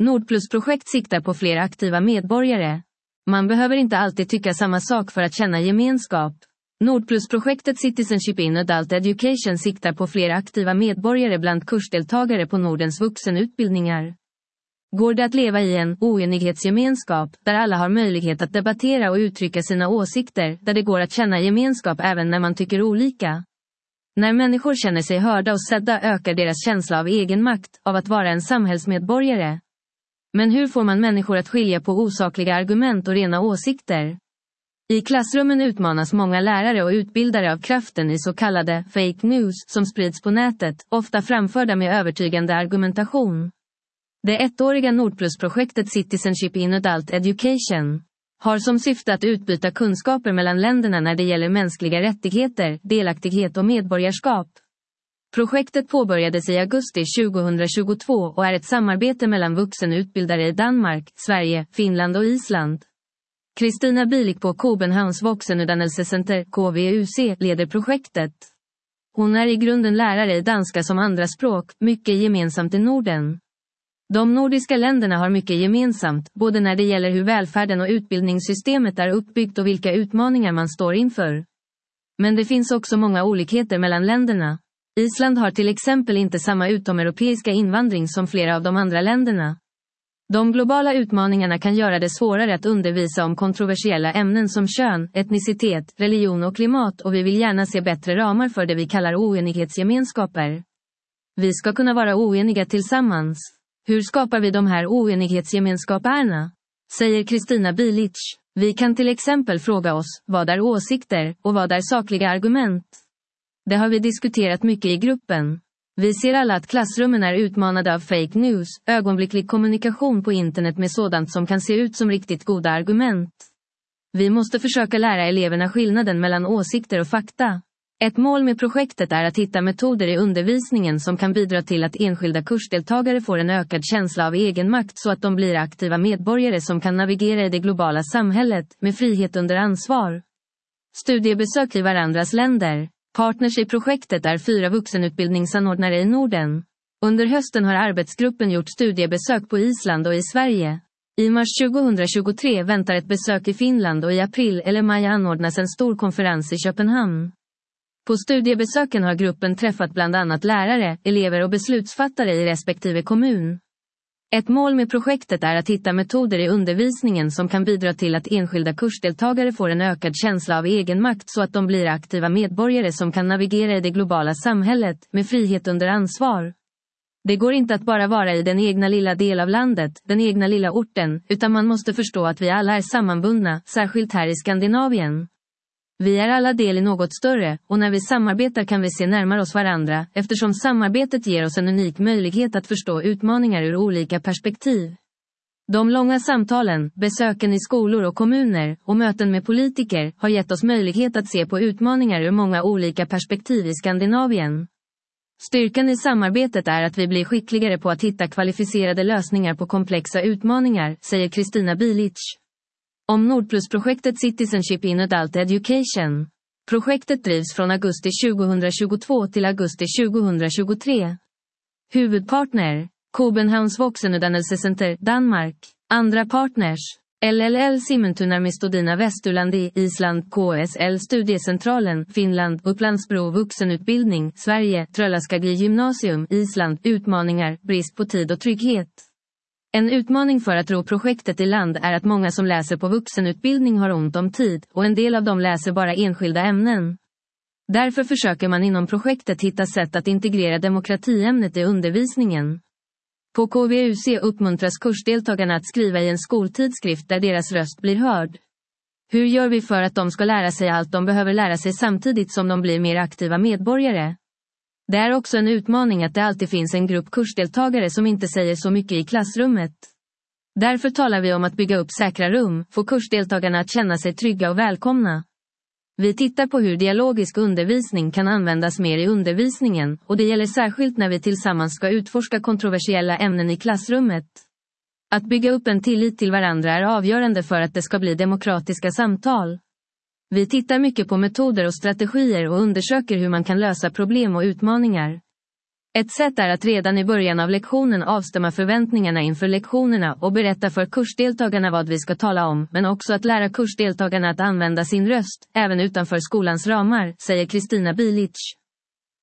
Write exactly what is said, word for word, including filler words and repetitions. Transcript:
Nordplus-projekt siktar på fler aktiva medborgare. Man behöver inte alltid tycka samma sak för att känna gemenskap. Nordplus-projektet Citizenship in Adult Education siktar på fler aktiva medborgare bland kursdeltagare på Nordens vuxenutbildningar. Går det att leva i en oenighetsgemenskap, där alla har möjlighet att debattera och uttrycka sina åsikter, där det går att känna gemenskap även när man tycker olika? När människor känner sig hörda och sedda ökar deras känsla av egenmakt, av att vara en samhällsmedborgare. Men hur får man människor att skilja på osakliga argument och rena åsikter? I klassrummen utmanas många lärare och utbildare av kraften i så kallade fake news som sprids på nätet, ofta framförda med övertygande argumentation. Det ettåriga Nordplus-projektet Citizenship in Adult Education har som syfte att utbyta kunskaper mellan länderna när det gäller mänskliga rättigheter, delaktighet och medborgarskap. Projektet påbörjades i augusti tjugohundratjugotvå och är ett samarbete mellan vuxenutbildare i Danmark, Sverige, Finland och Island. Kristina Bilik på Københavns Voksenuddannelsescenter K V U C leder projektet. Hon är i grunden lärare i danska som andraspråk, mycket gemensamt i Norden. De nordiska länderna har mycket gemensamt, både när det gäller hur välfärden och utbildningssystemet är uppbyggt och vilka utmaningar man står inför. Men det finns också många olikheter mellan länderna. Island har till exempel inte samma utomeuropeiska invandring som flera av de andra länderna. De globala utmaningarna kan göra det svårare att undervisa om kontroversiella ämnen som kön, etnicitet, religion och klimat, och vi vill gärna se bättre ramar för det vi kallar oenighetsgemenskaper. Vi ska kunna vara oeniga tillsammans. Hur skapar vi de här oenighetsgemenskaperna? Säger Kristina Bilic. Vi kan till exempel fråga oss, vad är åsikter och vad är sakliga argument? Det har vi diskuterat mycket i gruppen. Vi ser alla att klassrummen är utmanade av fake news, ögonblicklig kommunikation på internet med sådant som kan se ut som riktigt goda argument. Vi måste försöka lära eleverna skillnaden mellan åsikter och fakta. Ett mål med projektet är att hitta metoder i undervisningen som kan bidra till att enskilda kursdeltagare får en ökad känsla av egenmakt så att de blir aktiva medborgare som kan navigera i det globala samhället med frihet under ansvar. Studiebesök i varandras länder. Partners i projektet är fyra vuxenutbildningsanordnare i Norden. Under hösten har arbetsgruppen gjort studiebesök på Island och i Sverige. I mars tjugohundratjugotre väntar ett besök i Finland och i april eller maj anordnas en stor konferens i Köpenhamn. På studiebesöken har gruppen träffat bland annat lärare, elever och beslutsfattare i respektive kommun. Ett mål med projektet är att hitta metoder i undervisningen som kan bidra till att enskilda kursdeltagare får en ökad känsla av egenmakt så att de blir aktiva medborgare som kan navigera i det globala samhället med frihet under ansvar. Det går inte att bara vara i den egna lilla del av landet, den egna lilla orten, utan man måste förstå att vi alla är sammanbundna, särskilt här i Skandinavien. Vi är alla del i något större, och när vi samarbetar kan vi se närmare oss varandra, eftersom samarbetet ger oss en unik möjlighet att förstå utmaningar ur olika perspektiv. De långa samtalen, besöken i skolor och kommuner, och möten med politiker, har gett oss möjlighet att se på utmaningar ur många olika perspektiv i Skandinavien. Styrkan i samarbetet är att vi blir skickligare på att hitta kvalificerade lösningar på komplexa utmaningar, säger Kristina Bilic. Om Nordplus-projektet Citizenship in Adult Education. Projektet drivs från augusti tjugohundratjugotvå till augusti tjugohundratjugotre. Huvudpartner, Københavns Voksenuddannelsescenter, Danmark. Andra partners, L L L Simmentunarmistodina Västulandi, Island, K S L Studiecentralen, Finland, Upplandsbro Vuxenutbildning, Sverige, Tröllaskagi Gymnasium, Island, utmaningar, brist på tid och trygghet. En utmaning för att ro projektet i land är att många som läser på vuxenutbildning har ont om tid, och en del av dem läser bara enskilda ämnen. Därför försöker man inom projektet hitta sätt att integrera demokratiämnet i undervisningen. På K V U C uppmuntras kursdeltagarna att skriva i en skoltidskrift där deras röst blir hörd. Hur gör vi för att de ska lära sig allt de behöver lära sig samtidigt som de blir mer aktiva medborgare? Det är också en utmaning att det alltid finns en grupp kursdeltagare som inte säger så mycket i klassrummet. Därför talar vi om att bygga upp säkra rum, få kursdeltagarna att känna sig trygga och välkomna. Vi tittar på hur dialogisk undervisning kan användas mer i undervisningen, och det gäller särskilt när vi tillsammans ska utforska kontroversiella ämnen i klassrummet. Att bygga upp en tillit till varandra är avgörande för att det ska bli demokratiska samtal. Vi tittar mycket på metoder och strategier och undersöker hur man kan lösa problem och utmaningar. Ett sätt är att redan i början av lektionen avstämma förväntningarna inför lektionerna och berätta för kursdeltagarna vad vi ska tala om, men också att lära kursdeltagarna att använda sin röst, även utanför skolans ramar, säger Kristina Bilic.